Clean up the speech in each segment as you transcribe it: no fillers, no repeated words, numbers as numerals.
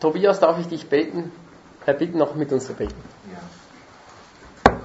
Tobias, darf ich dich bitten, noch mit uns zu beten? Ja.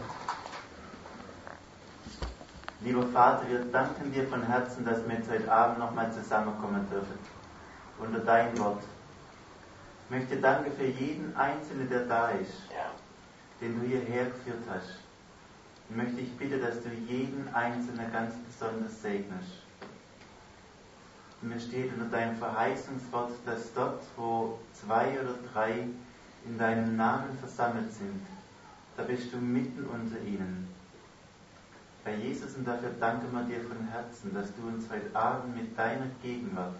Lieber Vater, wir danken dir von Herzen, dass wir jetzt heute Abend nochmal zusammenkommen dürfen, unter dein Wort. Ich möchte danken für jeden Einzelnen, der da ist, den du hierher geführt hast. Ich möchte dich bitten, dass du jeden Einzelnen ganz besonders segnest. Und mir steht unter deinem Verheißungswort, dass dort, wo 2 oder 3 in deinem Namen versammelt sind, da bist du mitten unter ihnen. Herr Jesus, und dafür danken wir dir von Herzen, dass du uns heute Abend mit deiner Gegenwart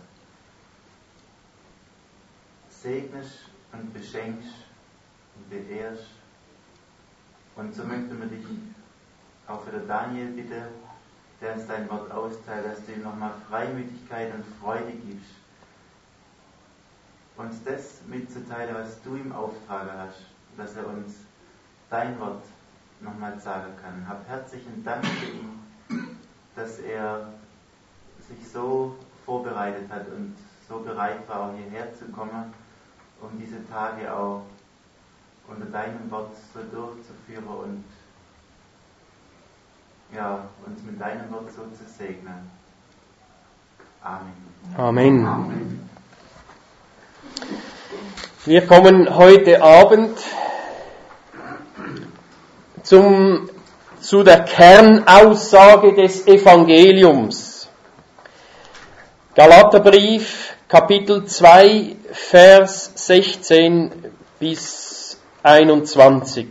segnest und beschenkst und beehrst. Und so möchten wir dich auch für den Daniel bitten, der uns dein Wort austeilt, dass du ihm nochmal Freimütigkeit und Freude gibst, uns das mitzuteilen, was du ihm auftragen hast, dass er uns dein Wort nochmal sagen kann. Hab herzlichen Dank für ihn, dass er sich so vorbereitet hat und so bereit war, hierher zu kommen, um diese Tage auch unter deinem Wort so durchzuführen und uns mit deinem Wort so zu segnen. Amen. Amen. Amen. Wir kommen heute Abend zu der Kernaussage des Evangeliums. Galaterbrief, Kapitel 2, Vers 16 bis 21.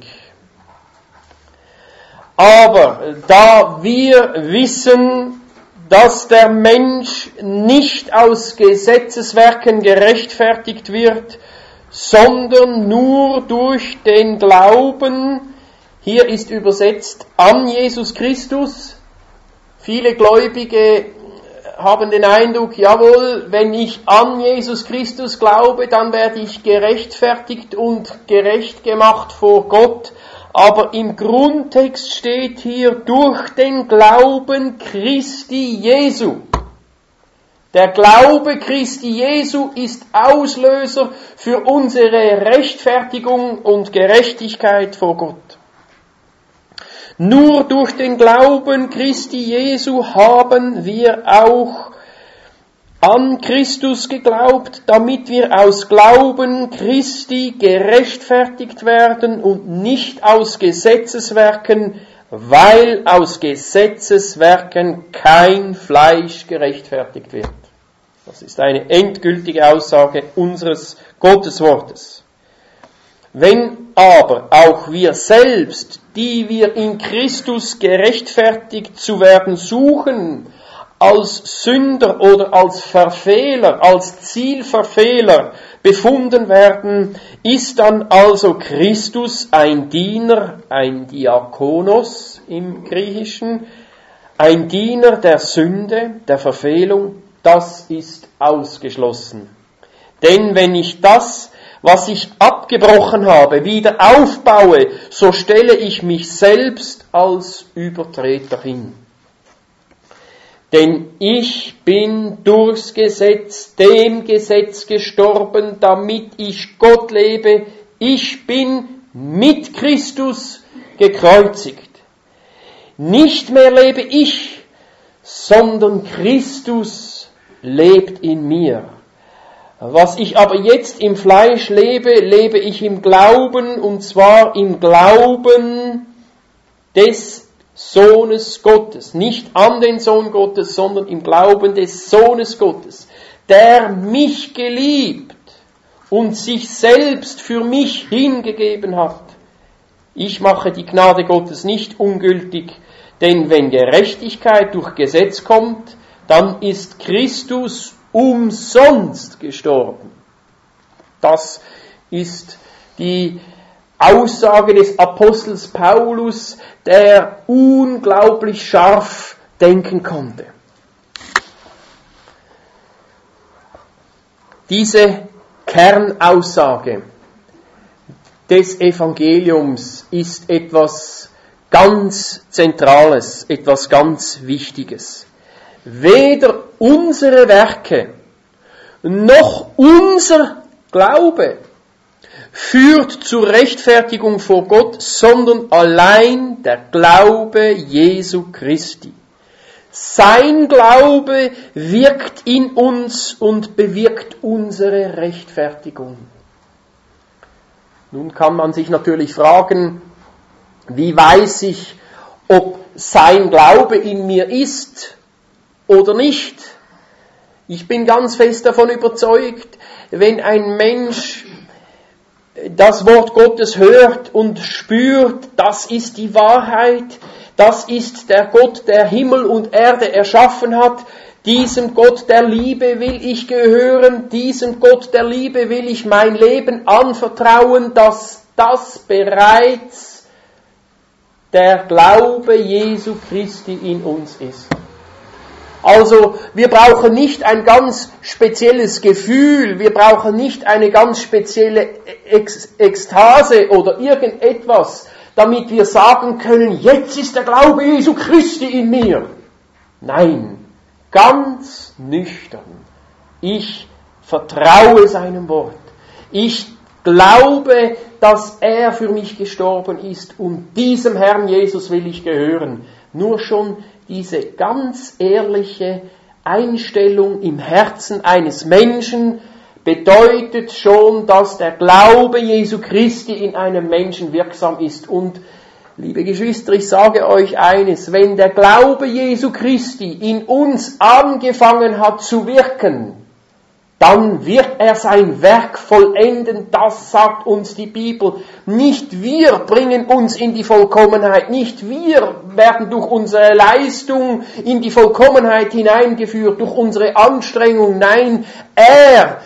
Aber da wir wissen, dass der Mensch nicht aus Gesetzeswerken gerechtfertigt wird, sondern nur durch den Glauben, hier ist übersetzt an Jesus Christus. Viele Gläubige haben den Eindruck, jawohl, wenn ich an Jesus Christus glaube, dann werde ich gerechtfertigt und gerecht gemacht vor Gott. Aber im Grundtext steht hier, durch den Glauben Christi Jesu. Der Glaube Christi Jesu ist Auslöser für unsere Rechtfertigung und Gerechtigkeit vor Gott. Nur durch den Glauben Christi Jesu haben wir auch an Christus geglaubt, damit wir aus Glauben Christi gerechtfertigt werden und nicht aus Gesetzeswerken, weil aus Gesetzeswerken kein Fleisch gerechtfertigt wird. Das ist eine endgültige Aussage unseres Gotteswortes. Wenn aber auch wir selbst, die wir in Christus gerechtfertigt zu werden suchen, als Sünder oder als Verfehler, als Zielverfehler befunden werden, ist dann also Christus ein Diener, ein Diakonos im Griechischen, ein Diener der Sünde, der Verfehlung, das ist ausgeschlossen. Denn wenn ich das, was ich abgebrochen habe, wieder aufbaue, so stelle ich mich selbst als Übertreter hin. Denn ich bin durchs Gesetz, dem Gesetz gestorben, damit ich Gott lebe. Ich bin mit Christus gekreuzigt. Nicht mehr lebe ich, sondern Christus lebt in mir. Was ich aber jetzt im Fleisch lebe, lebe ich im Glauben, und zwar im Glauben des Sohnes Gottes, nicht an den Sohn Gottes, sondern im Glauben des Sohnes Gottes, der mich geliebt und sich selbst für mich hingegeben hat. Ich mache die Gnade Gottes nicht ungültig, denn wenn Gerechtigkeit durch Gesetz kommt, dann ist Christus umsonst gestorben. Das ist die Aussage des Apostels Paulus, der unglaublich scharf denken konnte. Diese Kernaussage des Evangeliums ist etwas ganz Zentrales, etwas ganz Wichtiges. Weder unsere Werke noch unser Glaube führt zur Rechtfertigung vor Gott, sondern allein der Glaube Jesu Christi. Sein Glaube wirkt in uns und bewirkt unsere Rechtfertigung. Nun kann man sich natürlich fragen, wie weiß ich, ob sein Glaube in mir ist oder nicht? Ich bin ganz fest davon überzeugt, wenn ein Mensch das Wort Gottes hört und spürt, das ist die Wahrheit, das ist der Gott, der Himmel und Erde erschaffen hat, diesem Gott der Liebe will ich gehören, diesem Gott der Liebe will ich mein Leben anvertrauen, dass das bereits der Glaube Jesu Christi in uns ist. Also, wir brauchen nicht ein ganz spezielles Gefühl, wir brauchen nicht eine ganz spezielle Ekstase oder irgendetwas, damit wir sagen können, jetzt ist der Glaube Jesu Christi in mir. Nein, ganz nüchtern. Ich vertraue seinem Wort. Ich glaube, dass er für mich gestorben ist und diesem Herrn Jesus will ich gehören. Nur schon diese ganz ehrliche Einstellung im Herzen eines Menschen bedeutet schon, dass der Glaube Jesu Christi in einem Menschen wirksam ist. Und, liebe Geschwister, ich sage euch eines, wenn der Glaube Jesu Christi in uns angefangen hat zu wirken, dann wird er sein Werk vollenden, das sagt uns die Bibel. Nicht wir bringen uns in die Vollkommenheit, nicht wir werden durch unsere Leistung in die Vollkommenheit hineingeführt, durch unsere Anstrengung, nein, er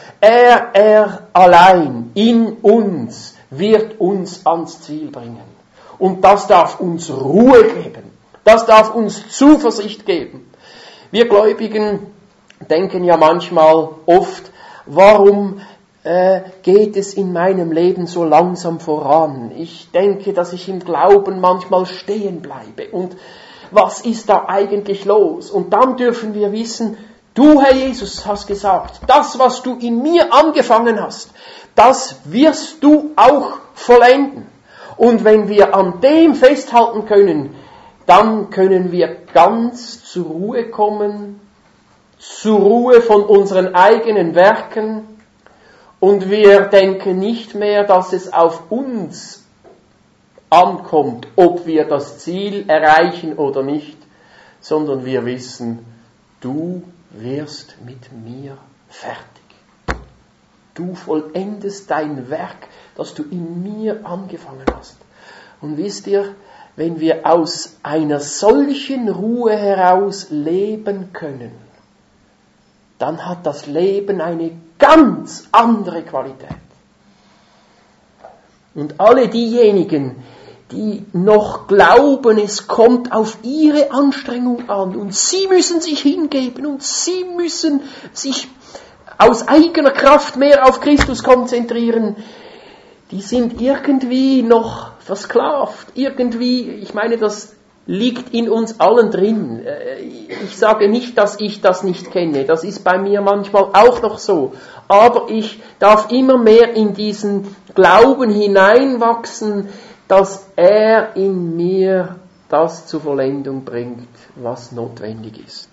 allein in uns wird uns ans Ziel bringen. Und das darf uns Ruhe geben, das darf uns Zuversicht geben. Wir Gläubigen denken ja manchmal oft, warum geht es in meinem Leben so langsam voran? Ich denke, dass ich im Glauben manchmal stehen bleibe. Und was ist da eigentlich los? Und dann dürfen wir wissen, du, Herr Jesus, hast gesagt, das, was du in mir angefangen hast, das wirst du auch vollenden. Und wenn wir an dem festhalten können, dann können wir ganz zur Ruhe kommen, zur Ruhe von unseren eigenen Werken und wir denken nicht mehr, dass es auf uns ankommt, ob wir das Ziel erreichen oder nicht, sondern wir wissen, du wirst mit mir fertig. Du vollendest dein Werk, das du in mir angefangen hast. Und wisst ihr, wenn wir aus einer solchen Ruhe heraus leben können, dann hat das Leben eine ganz andere Qualität. Und alle diejenigen, die noch glauben, es kommt auf ihre Anstrengung an und sie müssen sich hingeben und sie müssen sich aus eigener Kraft mehr auf Christus konzentrieren, die sind irgendwie noch versklavt. Irgendwie, ich meine, das liegt in uns allen drin. Ich sage nicht, dass ich das nicht kenne. Das ist bei mir manchmal auch noch so. Aber ich darf immer mehr in diesen Glauben hineinwachsen, dass er in mir das zur Vollendung bringt, was notwendig ist.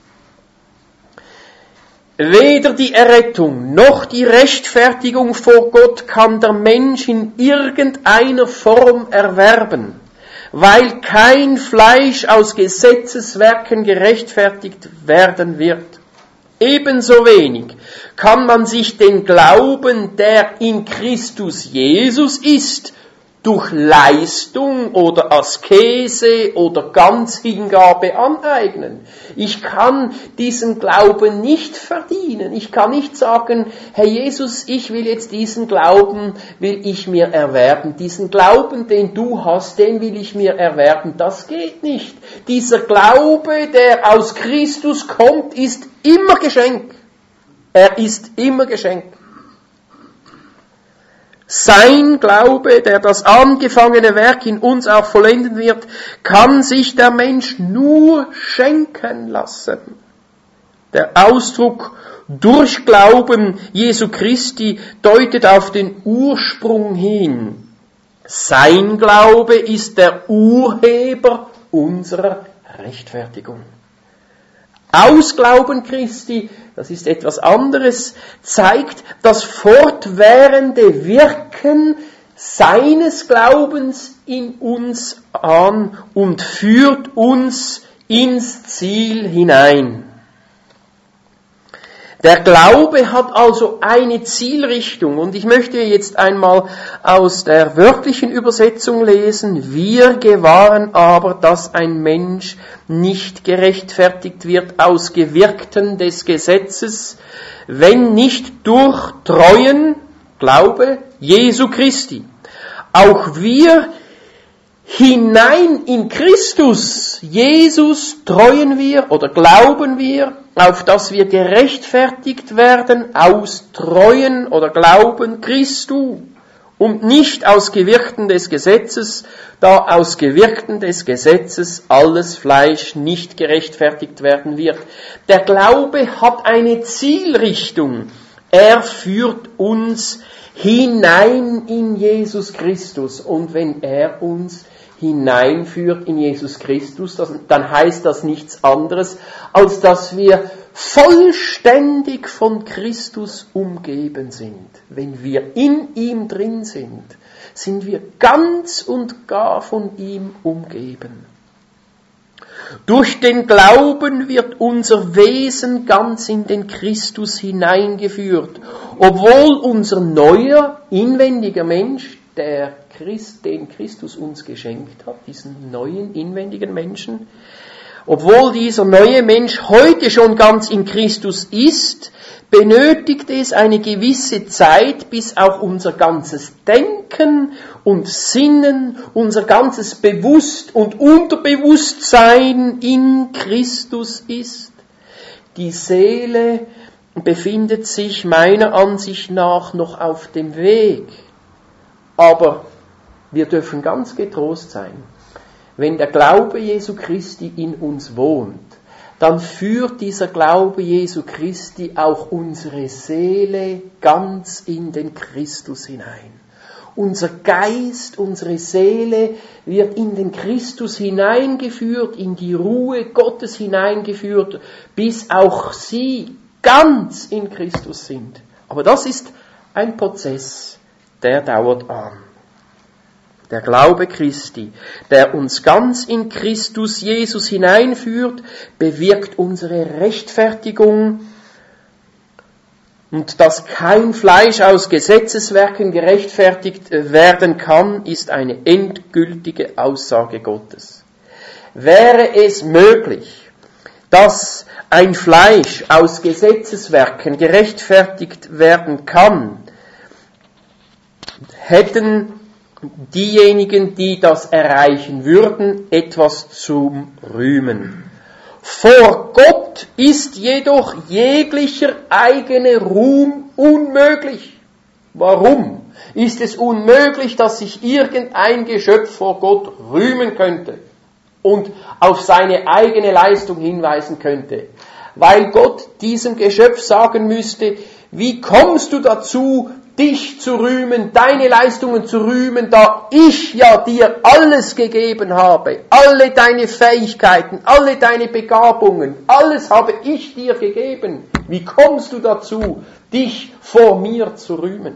Weder die Errettung noch die Rechtfertigung vor Gott kann der Mensch in irgendeiner Form erwerben, weil kein Fleisch aus Gesetzeswerken gerechtfertigt werden wird. Ebenso wenig kann man sich den Glauben, der in Christus Jesus ist, durch Leistung oder Askese oder Ganzhingabe aneignen. Ich kann diesen Glauben nicht verdienen. Ich kann nicht sagen, Herr Jesus, ich will jetzt diesen Glauben, will ich mir erwerben. Diesen Glauben, den du hast, den will ich mir erwerben. Das geht nicht. Dieser Glaube, der aus Christus kommt, ist immer Geschenk. Er ist immer Geschenk. Sein Glaube, der das angefangene Werk in uns auch vollenden wird, kann sich der Mensch nur schenken lassen. Der Ausdruck durch Glauben Jesu Christi deutet auf den Ursprung hin. Sein Glaube ist der Urheber unserer Rechtfertigung. Aus Glauben Christi, das ist etwas anderes, zeigt das fortwährende Wirken seines Glaubens in uns an und führt uns ins Ziel hinein. Der Glaube hat also eine Zielrichtung und ich möchte jetzt einmal aus der wörtlichen Übersetzung lesen. Wir gewahren aber, dass ein Mensch nicht gerechtfertigt wird aus Gewirkten des Gesetzes, wenn nicht durch treuen Glaube Jesu Christi. Auch wir hinein in Christus, Jesus, treuen wir oder glauben wir, auf dass wir gerechtfertigt werden aus Treuen oder Glauben Christu und nicht aus Gewirkten des Gesetzes, da aus Gewirkten des Gesetzes alles Fleisch nicht gerechtfertigt werden wird. Der Glaube hat eine Zielrichtung. Er führt uns hinein in Jesus Christus. Und wenn er uns hineinführt in Jesus Christus, dann heißt das nichts anderes, als dass wir vollständig von Christus umgeben sind. Wenn wir in ihm drin sind, sind wir ganz und gar von ihm umgeben. Durch den Glauben wird unser Wesen ganz in den Christus hineingeführt, obwohl unser neuer, inwendiger Mensch, den Christus uns geschenkt hat, diesen neuen, inwendigen Menschen, obwohl dieser neue Mensch heute schon ganz in Christus ist, benötigt es eine gewisse Zeit, bis auch unser ganzes Denken und Sinnen, unser ganzes Bewusst- und Unterbewusstsein in Christus ist. Die Seele befindet sich meiner Ansicht nach noch auf dem Weg. Aber wir dürfen ganz getrost sein. Wenn der Glaube Jesu Christi in uns wohnt, dann führt dieser Glaube Jesu Christi auch unsere Seele ganz in den Christus hinein. Unser Geist, unsere Seele wird in den Christus hineingeführt, in die Ruhe Gottes hineingeführt, bis auch sie ganz in Christus sind. Aber das ist ein Prozess, der dauert an. Der Glaube Christi, der uns ganz in Christus Jesus hineinführt, bewirkt unsere Rechtfertigung. Und dass kein Fleisch aus Gesetzeswerken gerechtfertigt werden kann, ist eine endgültige Aussage Gottes. Wäre es möglich, dass ein Fleisch aus Gesetzeswerken gerechtfertigt werden kann, hätten diejenigen, die das erreichen würden, etwas zum Rühmen. Vor Gott ist jedoch jeglicher eigene Ruhm unmöglich. Warum ist es unmöglich, dass sich irgendein Geschöpf vor Gott rühmen könnte und auf seine eigene Leistung hinweisen könnte? Weil Gott diesem Geschöpf sagen müsste, wie kommst du dazu, dich zu rühmen, deine Leistungen zu rühmen, da ich ja dir alles gegeben habe, alle deine Fähigkeiten, alle deine Begabungen, alles habe ich dir gegeben. Wie kommst du dazu, dich vor mir zu rühmen?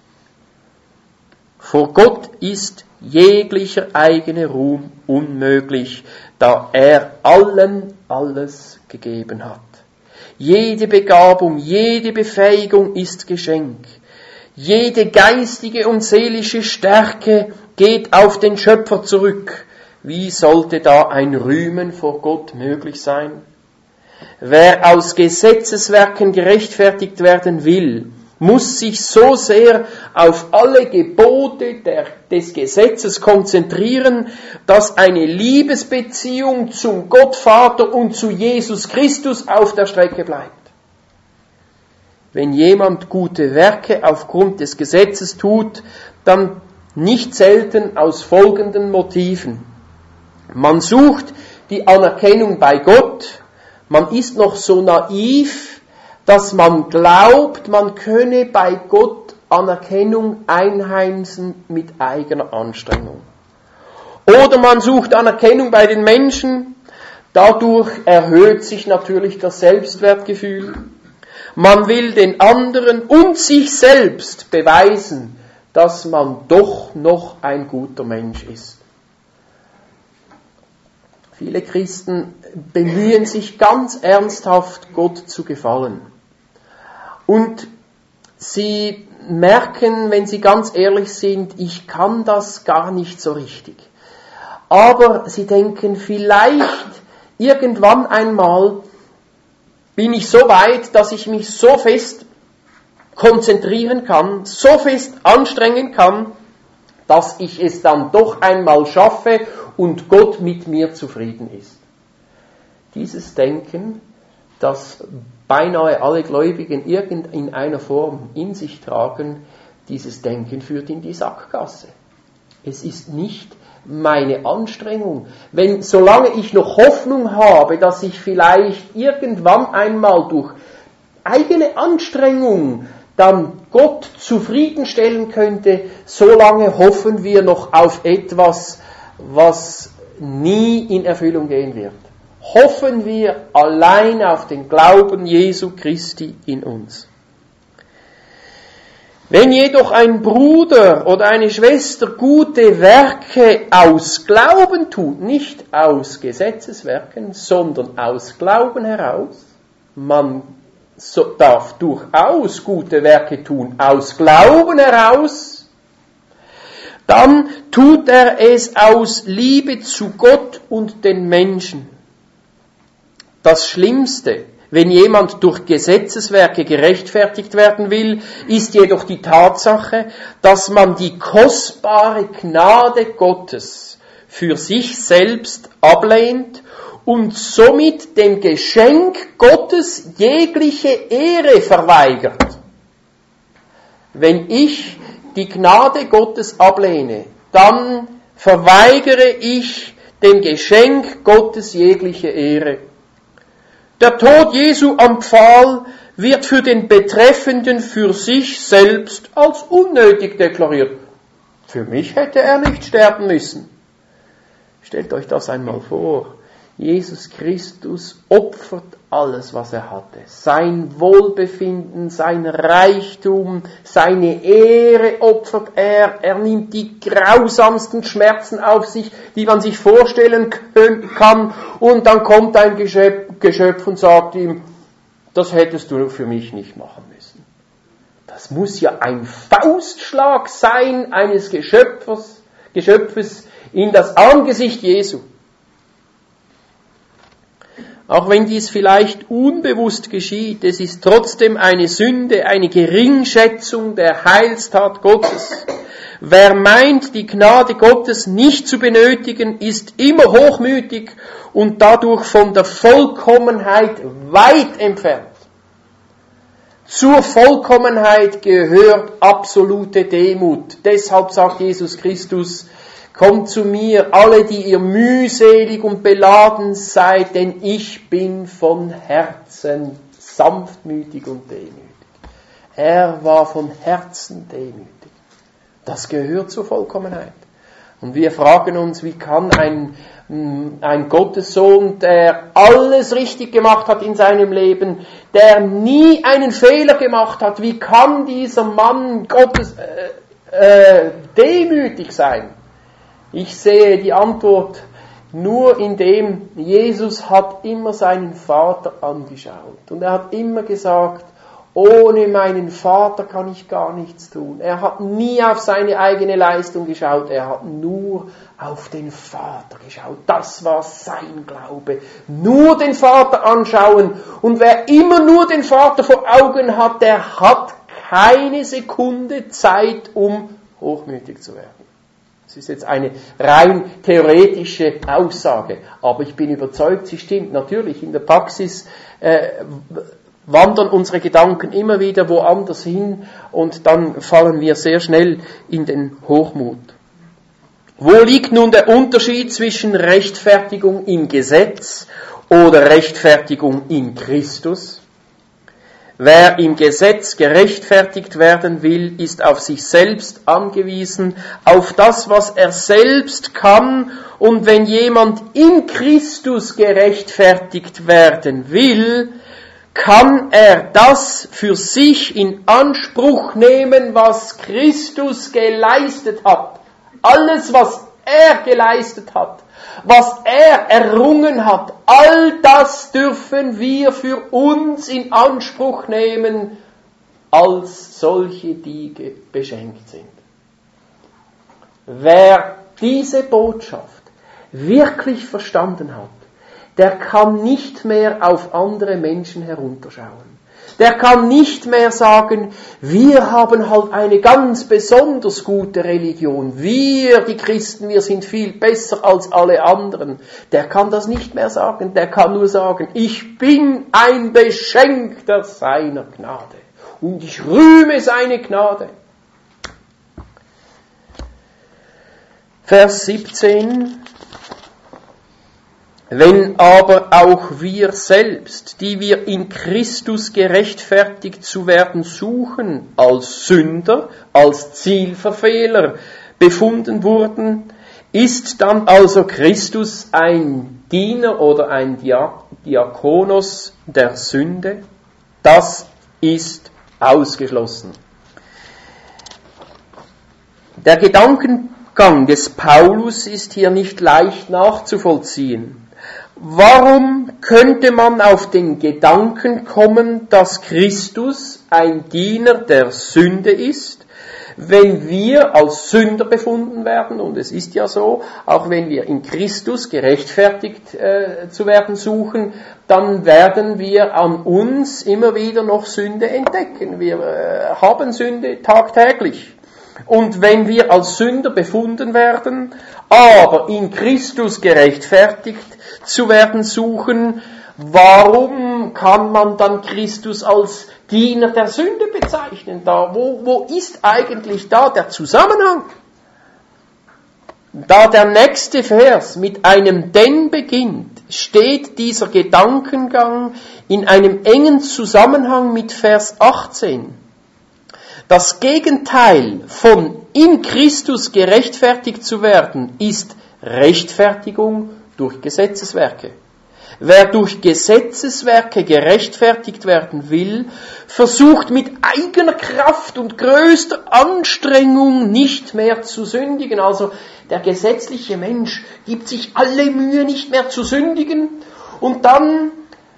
Vor Gott ist jeglicher eigene Ruhm unmöglich, da er allen alles gegeben hat. Jede Begabung, jede Befähigung ist Geschenk. Jede geistige und seelische Stärke geht auf den Schöpfer zurück. Wie sollte da ein Rühmen vor Gott möglich sein? Wer aus Gesetzeswerken gerechtfertigt werden will, muss sich so sehr auf alle Gebote des Gesetzes konzentrieren, dass eine Liebesbeziehung zum Gottvater und zu Jesus Christus auf der Strecke bleibt. Wenn jemand gute Werke aufgrund des Gesetzes tut, dann nicht selten aus folgenden Motiven. Man sucht die Anerkennung bei Gott, Man ist noch so naiv, dass man glaubt, man könne bei Gott Anerkennung einheimsen mit eigener Anstrengung. Oder man sucht Anerkennung bei den Menschen, dadurch erhöht sich natürlich das Selbstwertgefühl. Man will den anderen und sich selbst beweisen, dass man doch noch ein guter Mensch ist. Viele Christen bemühen sich ganz ernsthaft, Gott zu gefallen. Und sie merken, wenn sie ganz ehrlich sind, ich kann das gar nicht so richtig. Aber sie denken, vielleicht irgendwann einmal bin ich so weit, dass ich mich so fest konzentrieren kann, so fest anstrengen kann, dass ich es dann doch einmal schaffe und Gott mit mir zufrieden ist. Dieses Denken, das beinahe alle Gläubigen in einer Form in sich tragen, dieses Denken führt in die Sackgasse. Es ist nicht meine Anstrengung. Solange ich noch Hoffnung habe, dass ich vielleicht irgendwann einmal durch eigene Anstrengung dann Gott zufriedenstellen könnte, solange hoffen wir noch auf etwas, was nie in Erfüllung gehen wird. Hoffen wir allein auf den Glauben Jesu Christi in uns. Wenn jedoch ein Bruder oder eine Schwester gute Werke aus Glauben tut, nicht aus Gesetzeswerken, sondern aus Glauben heraus, man darf durchaus gute Werke tun aus Glauben heraus, dann tut er es aus Liebe zu Gott und den Menschen. Das Schlimmste, wenn jemand durch Gesetzeswerke gerechtfertigt werden will, ist jedoch die Tatsache, dass man die kostbare Gnade Gottes für sich selbst ablehnt und somit dem Geschenk Gottes jegliche Ehre verweigert. Wenn ich die Gnade Gottes ablehne, dann verweigere ich dem Geschenk Gottes jegliche Ehre. Der Tod Jesu am Pfahl wird für den Betreffenden für sich selbst als unnötig deklariert. Für mich hätte er nicht sterben müssen. Stellt euch das einmal vor. Jesus Christus opfert alles, was er hatte. Sein Wohlbefinden, sein Reichtum, seine Ehre opfert er. Er nimmt die grausamsten Schmerzen auf sich, die man sich vorstellen kann. Und dann kommt ein Geschöpf und sagt ihm, das hättest du für mich nicht machen müssen. Das muss ja ein Faustschlag sein eines Geschöpfes in das Angesicht Jesu. Auch wenn dies vielleicht unbewusst geschieht, es ist trotzdem eine Sünde, eine Geringschätzung der Heilstat Gottes. Wer meint, die Gnade Gottes nicht zu benötigen, ist immer hochmütig und dadurch von der Vollkommenheit weit entfernt. Zur Vollkommenheit gehört absolute Demut. Deshalb sagt Jesus Christus, kommt zu mir, alle, die ihr mühselig und beladen seid, denn ich bin von Herzen sanftmütig und demütig. Er war von Herzen demütig. Das gehört zur Vollkommenheit. Und wir fragen uns, wie kann ein Gottessohn, der alles richtig gemacht hat in seinem Leben, der nie einen Fehler gemacht hat, wie kann dieser Mann Gottes demütig sein? Ich sehe die Antwort nur in dem, Jesus hat immer seinen Vater angeschaut. Und er hat immer gesagt, ohne meinen Vater kann ich gar nichts tun. Er hat nie auf seine eigene Leistung geschaut, er hat nur auf den Vater geschaut. Das war sein Glaube. Nur den Vater anschauen. Und wer immer nur den Vater vor Augen hat, der hat keine Sekunde Zeit, um hochmütig zu werden. Das ist jetzt eine rein theoretische Aussage, aber ich bin überzeugt, sie stimmt. Natürlich, in der Praxis wandern unsere Gedanken immer wieder woanders hin und dann fallen wir sehr schnell in den Hochmut. Wo liegt nun der Unterschied zwischen Rechtfertigung im Gesetz oder Rechtfertigung in Christus? Wer im Gesetz gerechtfertigt werden will, ist auf sich selbst angewiesen, auf das, was er selbst kann. Und wenn jemand in Christus gerechtfertigt werden will, kann er das für sich in Anspruch nehmen, was Christus geleistet hat. Alles, was er geleistet hat, was er errungen hat, all das dürfen wir für uns in Anspruch nehmen, als solche, die beschenkt sind. Wer diese Botschaft wirklich verstanden hat, der kann nicht mehr auf andere Menschen herunterschauen. Der kann nicht mehr sagen, wir haben halt eine ganz besonders gute Religion. Wir, die Christen, wir sind viel besser als alle anderen. Der kann das nicht mehr sagen. Der kann nur sagen, ich bin ein Beschenkter seiner Gnade. Und ich rühme seine Gnade. Vers 17. Wenn aber auch wir selbst, die wir in Christus gerechtfertigt zu werden suchen, als Sünder, als Zielverfehler befunden wurden, ist dann also Christus ein Diener oder ein Diakonos der Sünde? Das ist ausgeschlossen. Der Gedankengang des Paulus ist hier nicht leicht nachzuvollziehen. Warum könnte man auf den Gedanken kommen, dass Christus ein Diener der Sünde ist, wenn wir als Sünder befunden werden, und es ist ja so, auch wenn wir in Christus gerechtfertigt zu werden suchen, dann werden wir an uns immer wieder noch Sünde entdecken. Wir haben Sünde tagtäglich. Und wenn wir als Sünder befunden werden, aber in Christus gerechtfertigt zu werden suchen, warum kann man dann Christus als Diener der Sünde bezeichnen? Wo ist eigentlich da der Zusammenhang? Da der nächste Vers mit einem denn beginnt, steht dieser Gedankengang in einem engen Zusammenhang mit Vers 18. Das Gegenteil von in Christus gerechtfertigt zu werden, ist Rechtfertigung durch Gesetzeswerke. Wer durch Gesetzeswerke gerechtfertigt werden will, versucht mit eigener Kraft und größter Anstrengung nicht mehr zu sündigen. Also der gesetzliche Mensch gibt sich alle Mühe, nicht mehr zu sündigen, und dann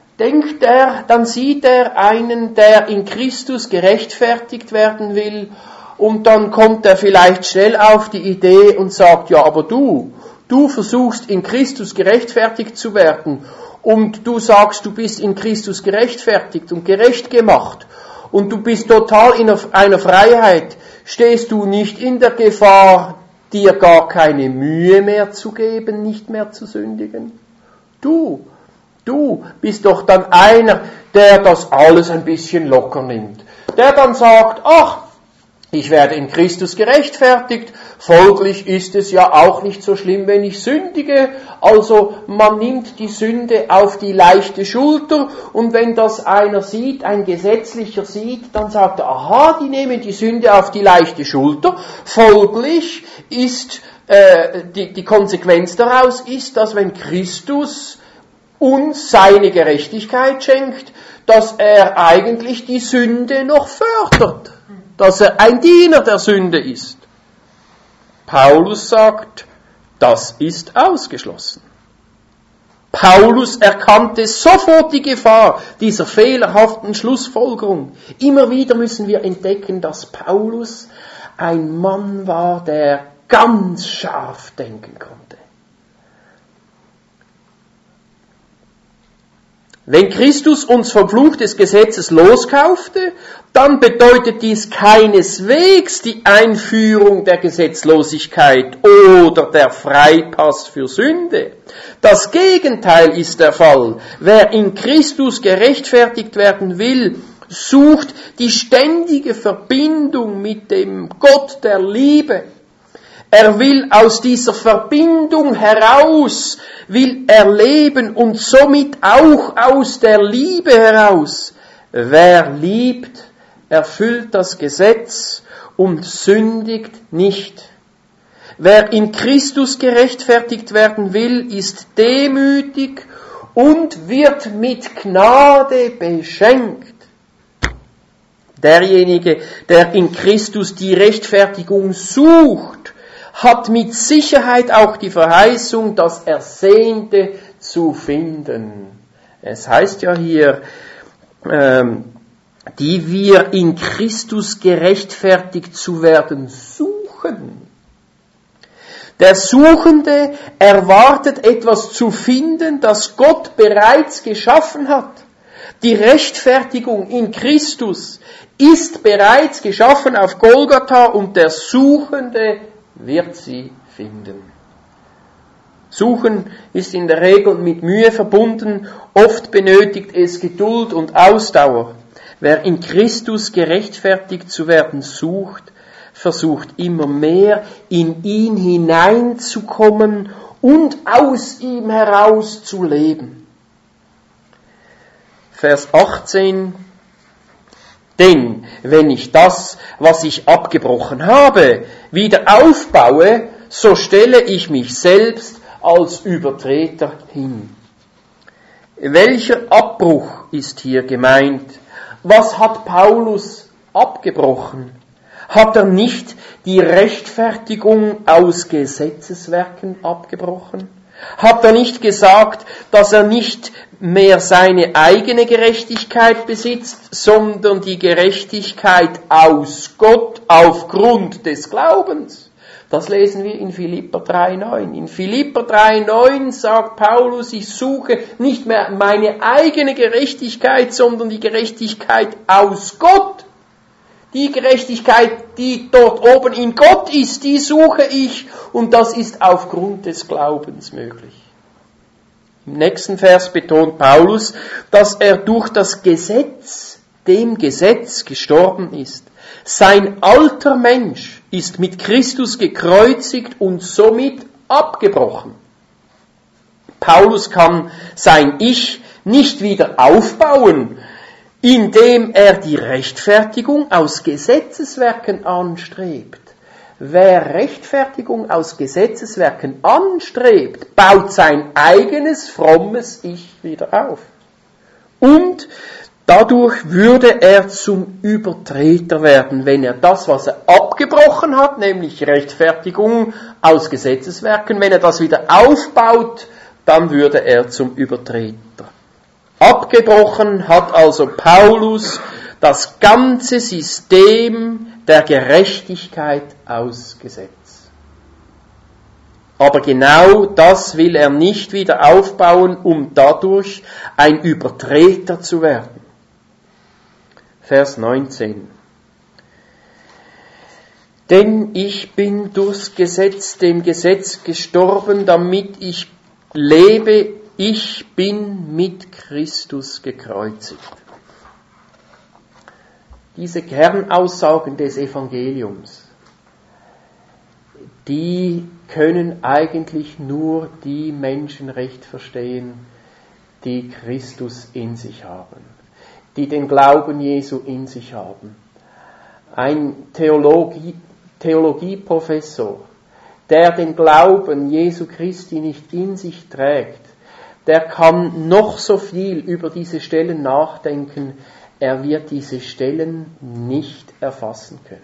dann sieht er einen, der in Christus gerechtfertigt werden will, und dann kommt er vielleicht schnell auf die Idee und sagt, ja, aber du versuchst in Christus gerechtfertigt zu werden, und du sagst, du bist in Christus gerechtfertigt und gerecht gemacht, und du bist total in einer Freiheit. Stehst du nicht in der Gefahr, dir gar keine Mühe mehr zu geben, nicht mehr zu sündigen? Du bist doch dann einer, der das alles ein bisschen locker nimmt. Der dann sagt, ach, ich werde in Christus gerechtfertigt, folglich ist es ja auch nicht so schlimm, wenn ich sündige. Also man nimmt die Sünde auf die leichte Schulter, und wenn das einer sieht, ein Gesetzlicher sieht, dann sagt er, aha, die nehmen die Sünde auf die leichte Schulter. Folglich ist die Konsequenz daraus ist, dass wenn Christus uns seine Gerechtigkeit schenkt, dass er eigentlich die Sünde noch fördert, dass er ein Diener der Sünde ist. Paulus sagt, das ist ausgeschlossen. Paulus erkannte sofort die Gefahr dieser fehlerhaften Schlussfolgerung. Immer wieder müssen wir entdecken, dass Paulus ein Mann war, der ganz scharf denken konnte. Wenn Christus uns vom Fluch des Gesetzes loskaufte, dann bedeutet dies keineswegs die Einführung der Gesetzlosigkeit oder der Freipass für Sünde. Das Gegenteil ist der Fall. Wer in Christus gerechtfertigt werden will, sucht die ständige Verbindung mit dem Gott der Liebe. Er will aus dieser Verbindung heraus, will er leben und somit auch aus der Liebe heraus. Wer liebt, erfüllt das Gesetz und sündigt nicht. Wer in Christus gerechtfertigt werden will, ist demütig und wird mit Gnade beschenkt. Derjenige, der in Christus die Rechtfertigung sucht, hat mit Sicherheit auch die Verheißung, das Ersehnte zu finden. Es heißt ja hier, die wir in Christus gerechtfertigt zu werden suchen. Der Suchende erwartet etwas zu finden, das Gott bereits geschaffen hat. Die Rechtfertigung in Christus ist bereits geschaffen auf Golgatha und der Suchende wird sie finden. Suchen ist in der Regel mit Mühe verbunden, oft benötigt es Geduld und Ausdauer. Wer in Christus gerechtfertigt zu werden sucht, versucht immer mehr in ihn hineinzukommen und aus ihm heraus zu leben. Vers 18. Denn wenn ich das, was ich abgebrochen habe, wieder aufbaue, so stelle ich mich selbst als Übertreter hin. Welcher Abbruch ist hier gemeint? Was hat Paulus abgebrochen? Hat er nicht die Rechtfertigung aus Gesetzeswerken abgebrochen? Hat er nicht gesagt, dass er nicht mehr seine eigene Gerechtigkeit besitzt, sondern die Gerechtigkeit aus Gott aufgrund des Glaubens? Das lesen wir in Philipper 3,9. In Philipper 3,9 sagt Paulus, ich suche nicht mehr meine eigene Gerechtigkeit, sondern die Gerechtigkeit aus Gott. Die Gerechtigkeit, die dort oben in Gott ist, die suche ich und das ist aufgrund des Glaubens möglich. Im nächsten Vers betont Paulus, dass er durch das Gesetz, dem Gesetz gestorben ist. Sein alter Mensch ist mit Christus gekreuzigt und somit abgebrochen. Paulus kann sein Ich nicht wieder aufbauen, indem er die Rechtfertigung aus Gesetzeswerken anstrebt. Wer Rechtfertigung aus Gesetzeswerken anstrebt, baut sein eigenes frommes Ich wieder auf. Und dadurch würde er zum Übertreter werden, wenn er das, was er abgebrochen hat, nämlich Rechtfertigung aus Gesetzeswerken, wenn er das wieder aufbaut, dann würde er zum Übertreter. Abgebrochen hat also Paulus das ganze System der Gerechtigkeit aus Gesetz. Aber genau das will er nicht wieder aufbauen, um dadurch ein Übertreter zu werden. Vers 19. Denn ich bin durchs Gesetz, dem Gesetz gestorben, damit ich lebe. Ich bin mit Christus gekreuzigt. Diese Kernaussagen des Evangeliums, die können eigentlich nur die Menschen recht verstehen, die Christus in sich haben, die den Glauben Jesu in sich haben. Ein Theologieprofessor, der den Glauben Jesu Christi nicht in sich trägt, der kann noch so viel über diese Stellen nachdenken, er wird diese Stellen nicht erfassen können.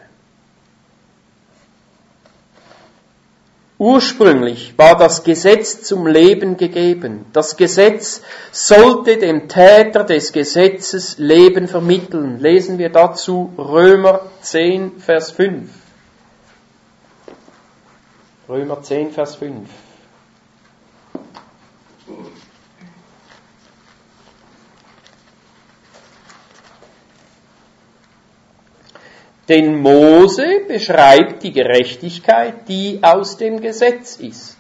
Ursprünglich war das Gesetz zum Leben gegeben. Das Gesetz sollte dem Täter des Gesetzes Leben vermitteln. Lesen wir dazu Römer 10, Vers 5. Römer 10, Vers 5. Denn Mose beschreibt die Gerechtigkeit, die aus dem Gesetz ist.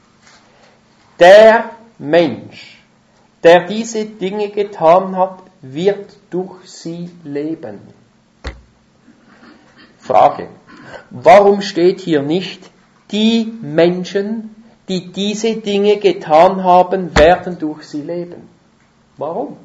Der Mensch, der diese Dinge getan hat, wird durch sie leben. Frage: Warum steht hier nicht die Menschen, die diese Dinge getan haben, werden durch sie leben. Warum?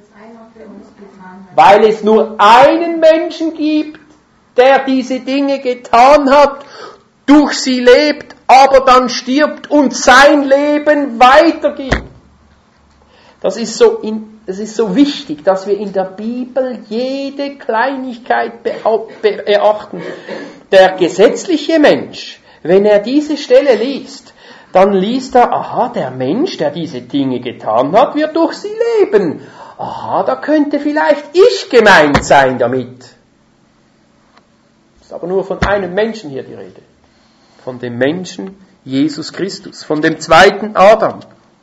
Weil es nur einen Menschen gibt, der diese Dinge getan hat, durch sie lebt, aber dann stirbt und sein Leben weitergibt. Das ist so wichtig, dass wir in der Bibel jede Kleinigkeit beachten. Der gesetzliche Mensch, wenn er diese Stelle liest, dann liest er, aha, der Mensch, der diese Dinge getan hat, wird durch sie leben. Aha, da könnte vielleicht ich gemeint sein damit. Ist aber nur von einem Menschen hier die Rede. Von dem Menschen Jesus Christus, von dem zweiten Adam.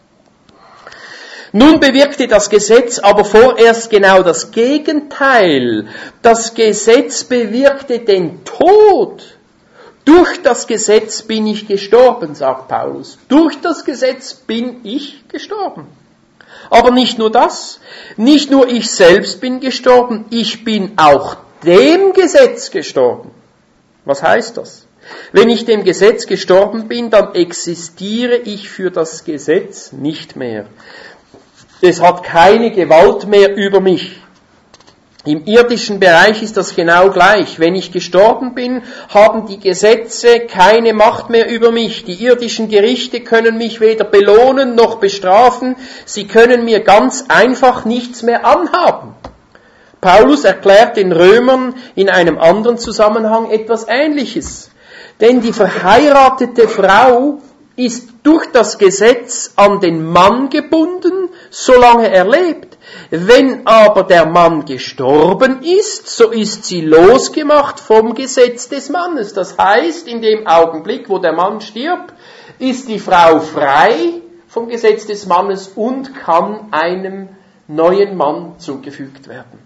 Nun bewirkte das Gesetz aber vorerst genau das Gegenteil. Das Gesetz bewirkte den Tod. Durch das Gesetz bin ich gestorben, sagt Paulus. Durch das Gesetz bin ich gestorben. Aber nicht nur das. Nicht nur ich selbst bin gestorben, ich bin auch dem Gesetz gestorben. Was heißt das? Wenn ich dem Gesetz gestorben bin, dann existiere ich für das Gesetz nicht mehr. Es hat keine Gewalt mehr über mich. Im irdischen Bereich ist das genau gleich. Wenn ich gestorben bin, haben die Gesetze keine Macht mehr über mich. Die irdischen Gerichte können mich weder belohnen noch bestrafen. Sie können mir ganz einfach nichts mehr anhaben. Paulus erklärt den Römern in einem anderen Zusammenhang etwas Ähnliches. Denn die verheiratete Frau ist durch das Gesetz an den Mann gebunden, solange er lebt. Wenn aber der Mann gestorben ist, so ist sie losgemacht vom Gesetz des Mannes. Das heißt, in dem Augenblick, wo der Mann stirbt, ist die Frau frei vom Gesetz des Mannes und kann einem neuen Mann zugefügt werden.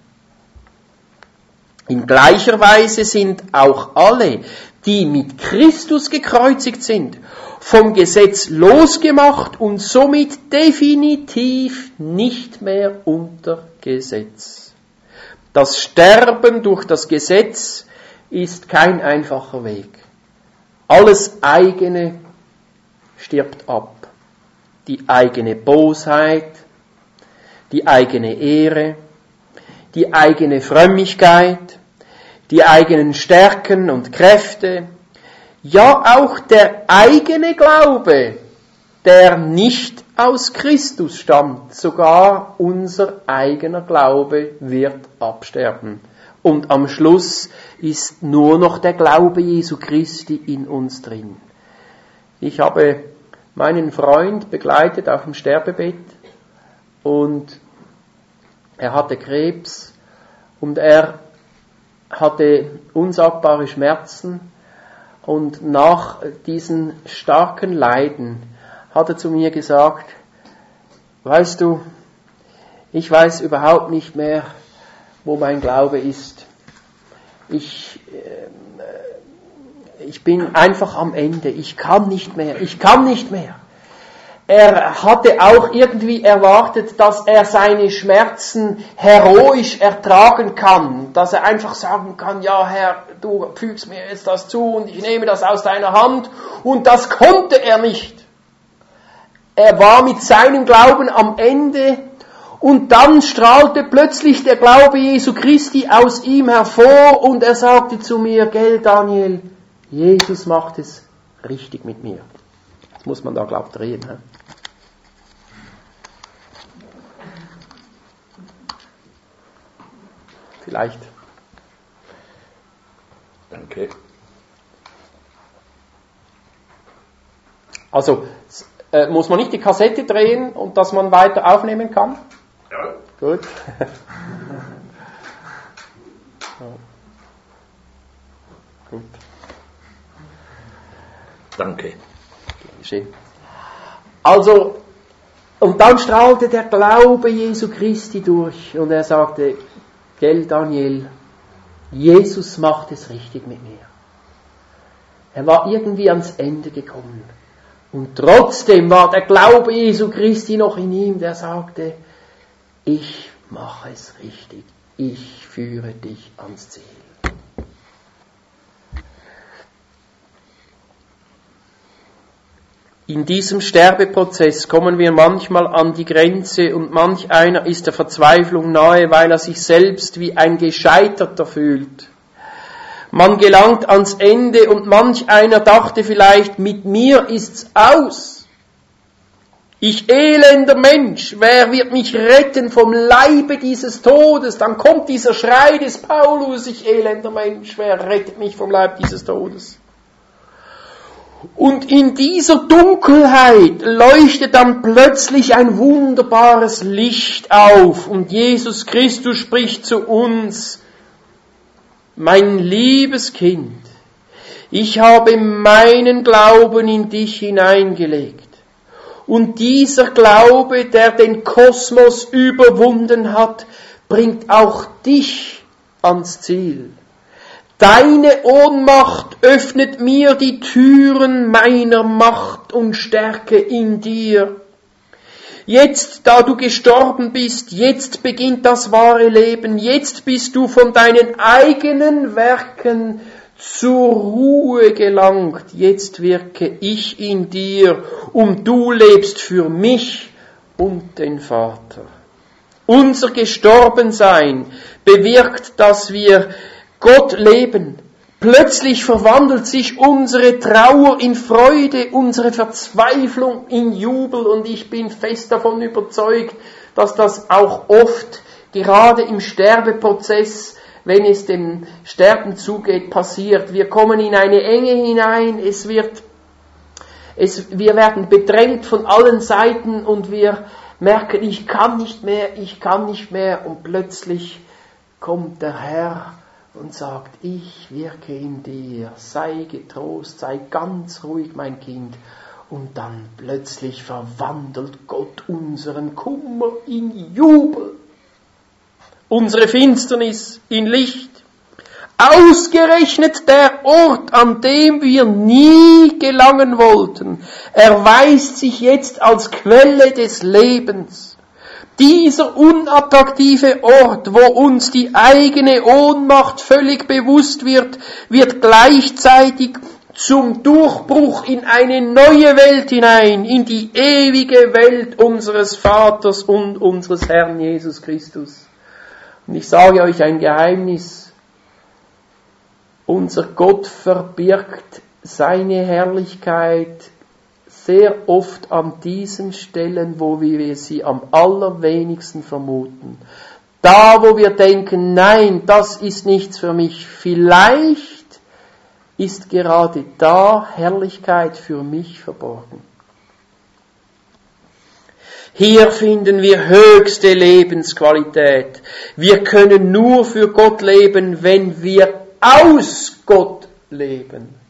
In gleicher Weise sind auch alle, die mit Christus gekreuzigt sind, vom Gesetz losgemacht und somit definitiv nicht mehr unter Gesetz. Das Sterben durch das Gesetz ist kein einfacher Weg. Alles eigene stirbt ab. Die eigene Bosheit, die eigene Ehre, die eigene Frömmigkeit, die eigenen Stärken und Kräfte, ja auch der eigene Glaube, der nicht aus Christus stammt, sogar unser eigener Glaube wird absterben. Und am Schluss ist nur noch der Glaube Jesu Christi in uns drin. Ich habe meinen Freund begleitet auf dem Sterbebett und er hatte Krebs und er hatte unsagbare Schmerzen. Und nach diesen starken Leiden hat er zu mir gesagt, weißt du, ich weiß überhaupt nicht mehr, wo mein Glaube ist. Ich bin einfach am Ende. Ich kann nicht mehr. Er hatte auch irgendwie erwartet, dass er seine Schmerzen heroisch ertragen kann, dass er einfach sagen kann, ja Herr, du fügst mir jetzt das zu und ich nehme das aus deiner Hand, und das konnte er nicht. Er war mit seinem Glauben am Ende und dann strahlte plötzlich der Glaube Jesu Christi aus ihm hervor und er sagte zu mir, gell Daniel, Jesus macht es richtig mit mir. Das muss man da, glaube ich, drehen. Ne? Vielleicht. Danke. Also, muss man nicht die Kassette drehen und dass man weiter aufnehmen kann? Ja. Gut. Gut. Danke. Schön. Also, und dann strahlte der Glaube Jesu Christi durch und er sagte, gell Daniel, Jesus macht es richtig mit mir. Er war irgendwie ans Ende gekommen. Und trotzdem war der Glaube Jesu Christi noch in ihm, der sagte, ich mache es richtig, ich führe dich ans Ziel. In diesem Sterbeprozess kommen wir manchmal an die Grenze und manch einer ist der Verzweiflung nahe, weil er sich selbst wie ein Gescheiterter fühlt. Man gelangt ans Ende und manch einer dachte vielleicht, mit mir ist's aus. Ich elender Mensch, wer wird mich retten vom Leibe dieses Todes? Dann kommt dieser Schrei des Paulus, ich elender Mensch, wer rettet mich vom Leib dieses Todes? Und in dieser Dunkelheit leuchtet dann plötzlich ein wunderbares Licht auf und Jesus Christus spricht zu uns, mein liebes Kind, ich habe meinen Glauben in dich hineingelegt. Und dieser Glaube, der den Kosmos überwunden hat, bringt auch dich ans Ziel. Deine Ohnmacht öffnet mir die Türen meiner Macht und Stärke in dir. Jetzt, da du gestorben bist, jetzt beginnt das wahre Leben. Jetzt bist du von deinen eigenen Werken zur Ruhe gelangt. Jetzt wirke ich in dir und du lebst für mich und den Vater. Unser Gestorbensein bewirkt, dass wir Gott leben. Plötzlich verwandelt sich unsere Trauer in Freude, unsere Verzweiflung in Jubel und ich bin fest davon überzeugt, dass das auch oft gerade im Sterbeprozess, wenn es dem Sterben zugeht, passiert. Wir kommen in eine Enge hinein, wir werden bedrängt von allen Seiten und wir merken, ich kann nicht mehr und plötzlich kommt der Herr und sagt, ich wirke in dir, sei getrost, sei ganz ruhig, mein Kind. Und dann plötzlich verwandelt Gott unseren Kummer in Jubel, unsere Finsternis in Licht. Ausgerechnet der Ort, an dem wir nie gelangen wollten, erweist sich jetzt als Quelle des Lebens. Dieser unattraktive Ort, wo uns die eigene Ohnmacht völlig bewusst wird, wird gleichzeitig zum Durchbruch in eine neue Welt hinein, in die ewige Welt unseres Vaters und unseres Herrn Jesus Christus. Und ich sage euch ein Geheimnis, unser Gott verbirgt seine Herrlichkeit sehr oft an diesen Stellen, wo wir sie am allerwenigsten vermuten. Da, wo wir denken, nein, das ist nichts für mich. Vielleicht ist gerade da Herrlichkeit für mich verborgen. Hier finden wir höchste Lebensqualität. Wir können nur für Gott leben, wenn wir aus Gott leben.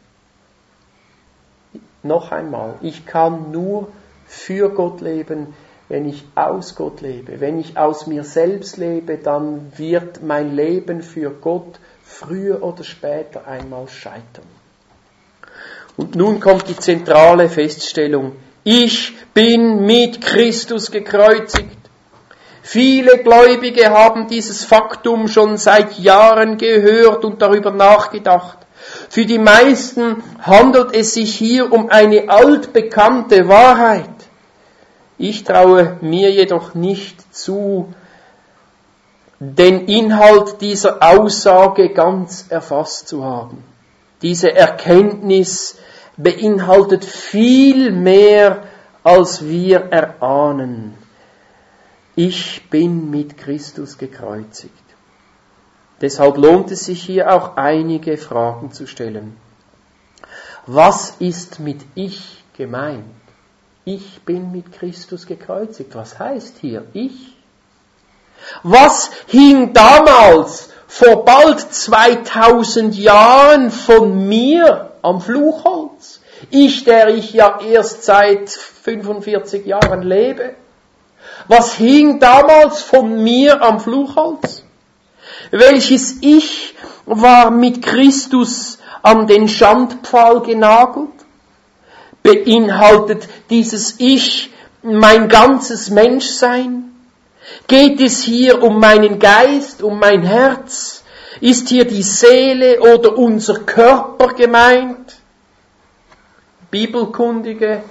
Noch einmal, ich kann nur für Gott leben, wenn ich aus Gott lebe. Wenn ich aus mir selbst lebe, dann wird mein Leben für Gott früher oder später einmal scheitern. Und nun kommt die zentrale Feststellung. Ich bin mit Christus gekreuzigt. Viele Gläubige haben dieses Faktum schon seit Jahren gehört und darüber nachgedacht. Für die meisten handelt es sich hier um eine altbekannte Wahrheit. Ich traue mir jedoch nicht zu, den Inhalt dieser Aussage ganz erfasst zu haben. Diese Erkenntnis beinhaltet viel mehr, als wir erahnen. Ich bin mit Christus gekreuzigt. Deshalb lohnt es sich hier auch einige Fragen zu stellen. Was ist mit ich gemeint? Ich bin mit Christus gekreuzigt. Was heißt hier ich? Was hing damals vor bald 2000 Jahren von mir am Fluchholz? Ich, der ich ja erst seit 45 Jahren lebe. Was hing damals von mir am Fluchholz? Welches Ich war mit Christus an den Schandpfahl genagelt? Beinhaltet dieses Ich mein ganzes Menschsein? Geht es hier um meinen Geist, um mein Herz? Ist hier die Seele oder unser Körper gemeint? Bibelkundige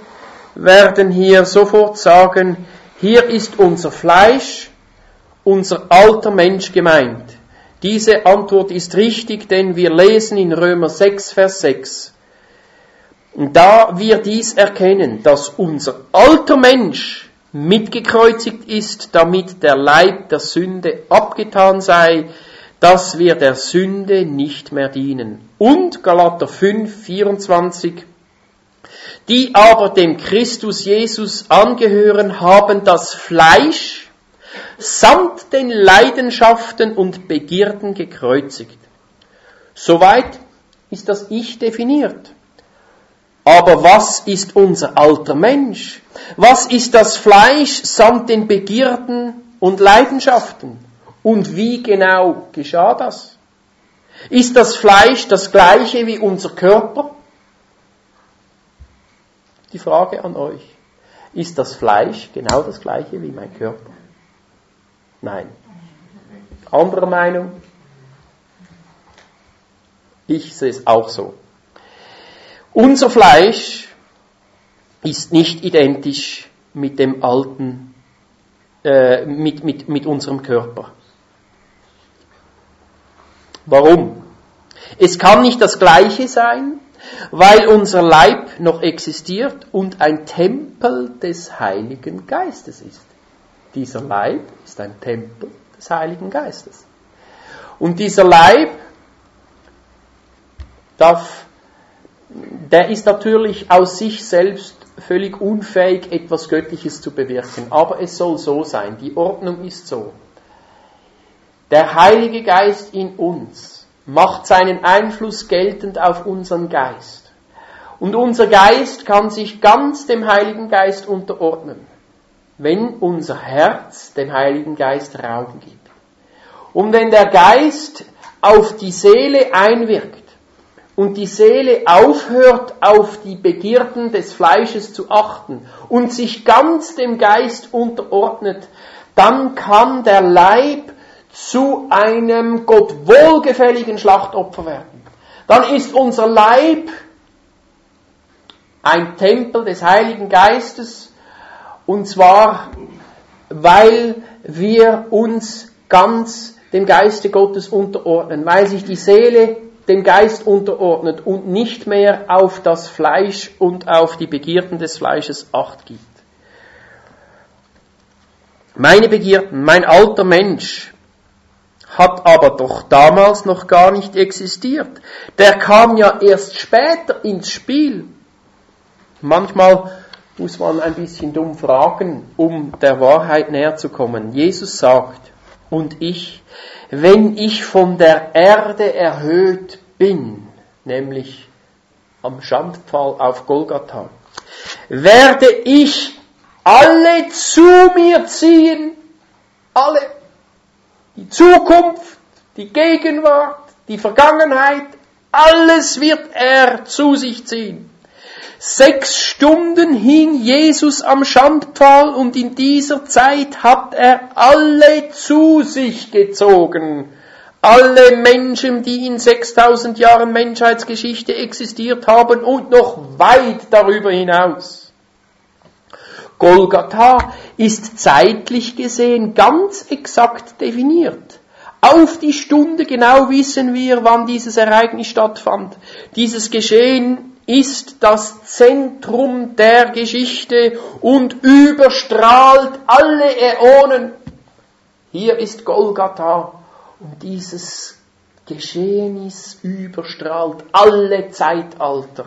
werden hier sofort sagen, hier ist unser Fleisch, unser alter Mensch gemeint. Diese Antwort ist richtig, denn wir lesen in Römer 6, Vers 6. Da wir dies erkennen, dass unser alter Mensch mitgekreuzigt ist, damit der Leib der Sünde abgetan sei, dass wir der Sünde nicht mehr dienen. Und Galater 5, 24, die aber dem Christus Jesus angehören, haben das Fleisch samt den Leidenschaften und Begierden gekreuzigt. Soweit ist das Ich definiert. Aber was ist unser alter Mensch? Was ist das Fleisch samt den Begierden und Leidenschaften? Und wie genau geschah das? Ist das Fleisch das gleiche wie unser Körper? Die Frage an euch. Ist das Fleisch genau das gleiche wie mein Körper? Nein. Andere Meinung? Ich sehe es auch so. Unser Fleisch ist nicht identisch mit dem alten, mit unserem Körper. Warum? Es kann nicht das Gleiche sein, weil unser Leib noch existiert und ein Tempel des Heiligen Geistes ist. Dieser Leib ist ein Tempel des Heiligen Geistes. Und dieser Leib der ist natürlich aus sich selbst völlig unfähig, etwas Göttliches zu bewirken. Aber es soll so sein. Die Ordnung ist so. Der Heilige Geist in uns macht seinen Einfluss geltend auf unseren Geist. Und unser Geist kann sich ganz dem Heiligen Geist unterordnen, wenn unser Herz dem Heiligen Geist Raum gibt. Und wenn der Geist auf die Seele einwirkt, und die Seele aufhört, auf die Begierden des Fleisches zu achten und sich ganz dem Geist unterordnet, dann kann der Leib zu einem Gott wohlgefälligen Schlachtopfer werden. Dann ist unser Leib ein Tempel des Heiligen Geistes, und zwar, weil wir uns ganz dem Geiste Gottes unterordnen, weil sich die Seele dem Geist unterordnet und nicht mehr auf das Fleisch und auf die Begierden des Fleisches Acht gibt. Meine Begierden, mein alter Mensch, hat aber doch damals noch gar nicht existiert. Der kam ja erst später ins Spiel. Manchmal muss man ein bisschen dumm fragen, um der Wahrheit näher zu kommen. Jesus sagt, und ich, wenn ich von der Erde erhöht bin, nämlich am Schandpfahl auf Golgatha, werde ich alle zu mir ziehen, alle, die Zukunft, die Gegenwart, die Vergangenheit, alles wird er zu sich ziehen. 6 Stunden hing Jesus am Schandpfahl und in dieser Zeit hat er alle zu sich gezogen. Alle Menschen, die in 6000 Jahren Menschheitsgeschichte existiert haben und noch weit darüber hinaus. Golgatha ist zeitlich gesehen ganz exakt definiert. Auf die Stunde genau wissen wir, wann dieses Ereignis stattfand. Dieses Geschehen ist das Zentrum der Geschichte und überstrahlt alle Äonen. Hier ist Golgatha und dieses Geschehnis überstrahlt alle Zeitalter.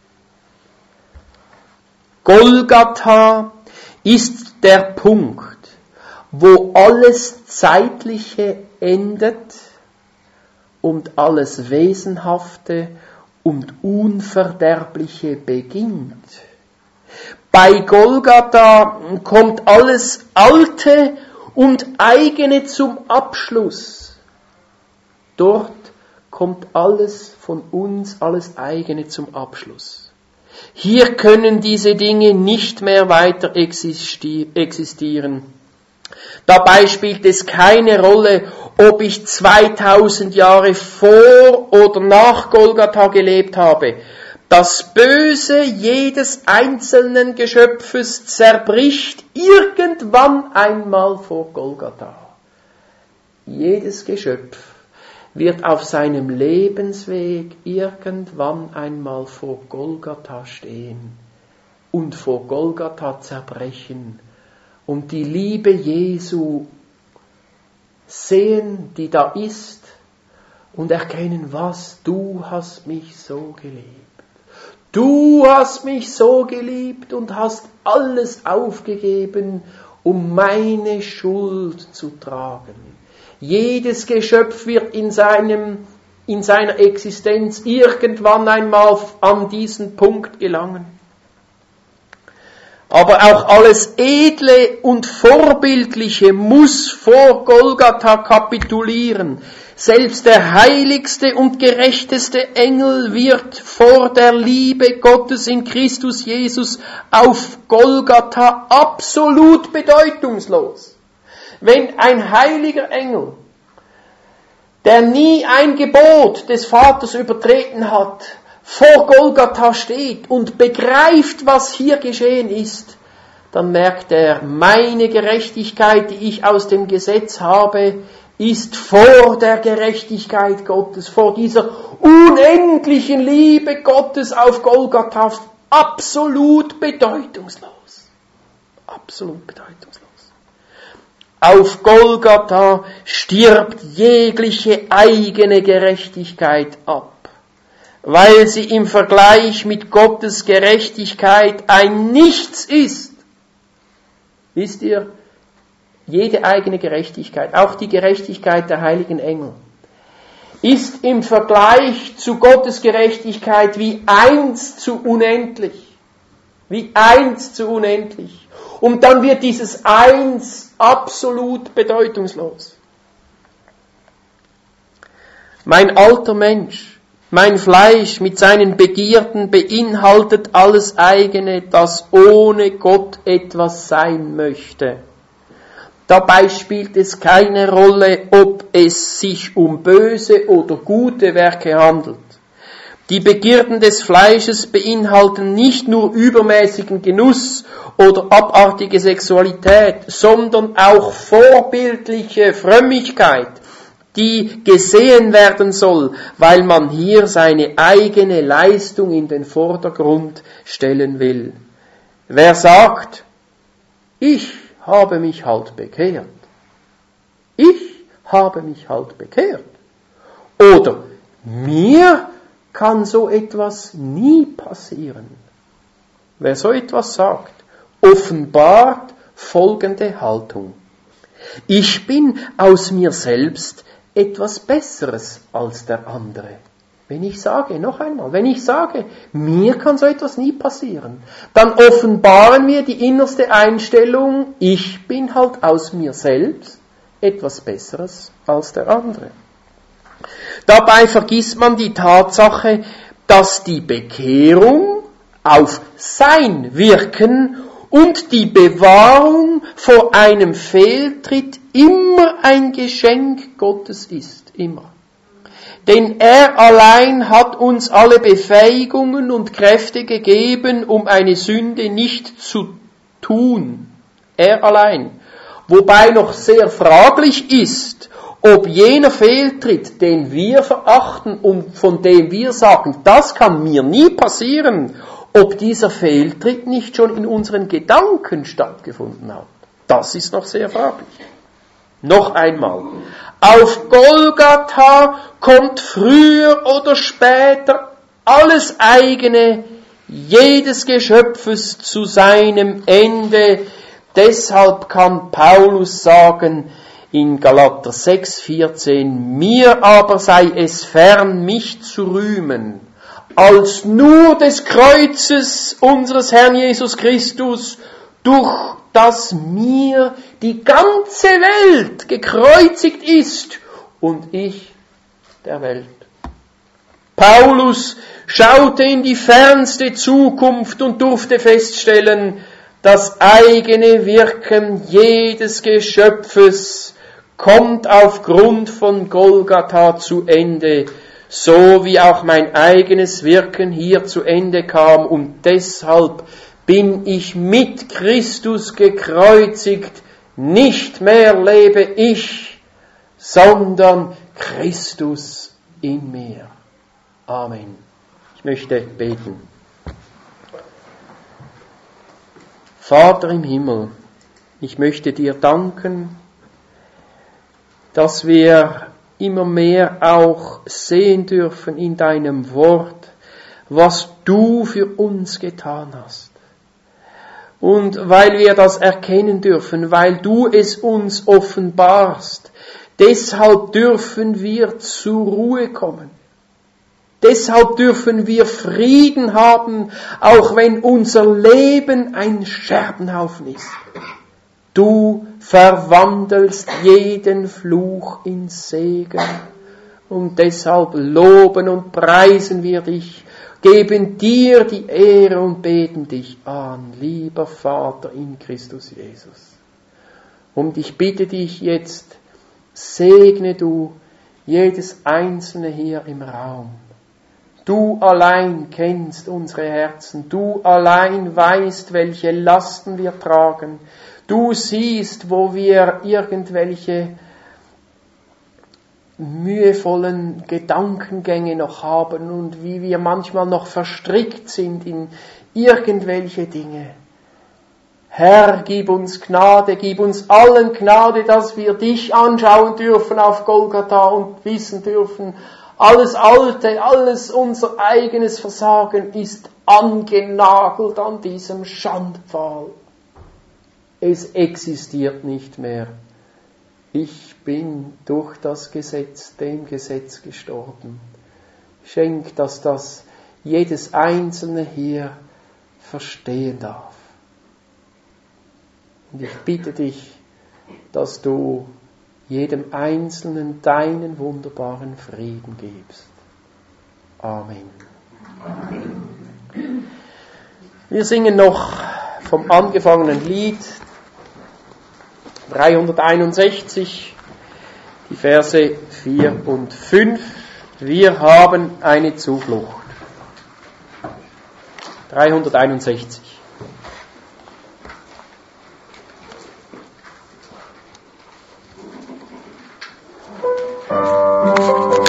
Golgatha ist der Punkt, wo alles Zeitliche endet und alles Wesenhafte und Unverderbliche beginnt. Bei Golgatha kommt alles Alte und Eigene zum Abschluss. Dort kommt alles von uns, alles Eigene zum Abschluss. Hier können diese Dinge nicht mehr weiter existieren. Dabei spielt es keine Rolle, ob ich 2000 Jahre vor oder nach Golgatha gelebt habe. Das Böse jedes einzelnen Geschöpfes zerbricht irgendwann einmal vor Golgatha. Jedes Geschöpf wird auf seinem Lebensweg irgendwann einmal vor Golgatha stehen und vor Golgatha zerbrechen und die Liebe Jesu sehen, die da ist, und erkennen, was, du hast mich so geliebt. Du hast mich so geliebt und hast alles aufgegeben, um meine Schuld zu tragen. Jedes Geschöpf wird in seiner Existenz irgendwann einmal an diesen Punkt gelangen. Aber auch alles Edle und Vorbildliche muss vor Golgatha kapitulieren. Selbst der heiligste und gerechteste Engel wird vor der Liebe Gottes in Christus Jesus auf Golgatha absolut bedeutungslos. Wenn ein heiliger Engel, der nie ein Gebot des Vaters übertreten hat, vor Golgatha steht und begreift, was hier geschehen ist, dann merkt er, meine Gerechtigkeit, die ich aus dem Gesetz habe, ist vor der Gerechtigkeit Gottes, vor dieser unendlichen Liebe Gottes auf Golgatha absolut bedeutungslos. Absolut bedeutungslos. Auf Golgatha stirbt jegliche eigene Gerechtigkeit ab, weil sie im Vergleich mit Gottes Gerechtigkeit ein Nichts ist. Wisst ihr, jede eigene Gerechtigkeit, auch die Gerechtigkeit der heiligen Engel, ist im Vergleich zu Gottes Gerechtigkeit wie 1 zu unendlich. Wie 1 zu unendlich. Und dann wird dieses 1 absolut bedeutungslos. Mein alter Mensch, mein Fleisch mit seinen Begierden beinhaltet alles eigene, das ohne Gott etwas sein möchte. Dabei spielt es keine Rolle, ob es sich um böse oder gute Werke handelt. Die Begierden des Fleisches beinhalten nicht nur übermäßigen Genuss oder abartige Sexualität, sondern auch vorbildliche Frömmigkeit, die gesehen werden soll, weil man hier seine eigene Leistung in den Vordergrund stellen will. Wer sagt, ich habe mich halt bekehrt. Ich habe mich halt bekehrt. Oder mir kann so etwas nie passieren. Wer so etwas sagt, offenbart folgende Haltung. Ich bin aus mir selbst etwas Besseres als der andere. Wenn ich sage, noch einmal, wenn ich sage, mir kann so etwas nie passieren, dann offenbaren wir die innerste Einstellung, ich bin halt aus mir selbst etwas Besseres als der andere. Dabei vergisst man die Tatsache, dass die Bekehrung auf sein Wirken und die Bewahrung vor einem Fehltritt immer ein Geschenk Gottes ist, immer. Denn er allein hat uns alle Befähigungen und Kräfte gegeben, um eine Sünde nicht zu tun. Er allein. Wobei noch sehr fraglich ist, ob jener Fehltritt, den wir verachten und von dem wir sagen, das kann mir nie passieren, ob dieser Fehltritt nicht schon in unseren Gedanken stattgefunden hat. Das ist noch sehr fraglich. Noch einmal. Auf Golgatha kommt früher oder später alles eigene jedes Geschöpfes zu seinem Ende. Deshalb kann Paulus sagen in Galater 6,14, mir aber sei es fern, mich zu rühmen, als nur des Kreuzes unseres Herrn Jesus Christus, durch das mir die ganze Welt gekreuzigt ist und ich der Welt. Paulus schaute in die fernste Zukunft und durfte feststellen, das eigene Wirken jedes Geschöpfes kommt aufgrund von Golgatha zu Ende, so wie auch mein eigenes Wirken hier zu Ende kam, und deshalb bin ich mit Christus gekreuzigt, nicht mehr lebe ich, sondern Christus in mir. Amen. Ich möchte beten. Vater im Himmel, ich möchte dir danken, dass wir immer mehr auch sehen dürfen in deinem Wort, was du für uns getan hast. Und weil wir das erkennen dürfen, weil du es uns offenbarst, deshalb dürfen wir zur Ruhe kommen. Deshalb dürfen wir Frieden haben, auch wenn unser Leben ein Scherbenhaufen ist. Du verwandelst jeden Fluch in Segen. Und deshalb loben und preisen wir dich, geben dir die Ehre und beten dich an, lieber Vater in Christus Jesus. Und ich bitte dich jetzt, segne du jedes Einzelne hier im Raum. Du allein kennst unsere Herzen, du allein weißt, welche Lasten wir tragen. Du siehst, wo wir irgendwelche mühevollen Gedankengänge noch haben und wie wir manchmal noch verstrickt sind in irgendwelche Dinge. Herr, gib uns Gnade, gib uns allen Gnade, dass wir dich anschauen dürfen auf Golgatha und wissen dürfen, alles Alte, alles unser eigenes Versagen ist angenagelt an diesem Schandpfahl. Es existiert nicht mehr. Ich bin durch das Gesetz, dem Gesetz gestorben. Schenk, dass das jedes Einzelne hier verstehen darf. Und ich bitte dich, dass du jedem Einzelnen deinen wunderbaren Frieden gibst. Amen. Wir singen noch vom angefangenen Lied 361, die Verse 4 und 5. Wir haben eine Zuflucht. 361.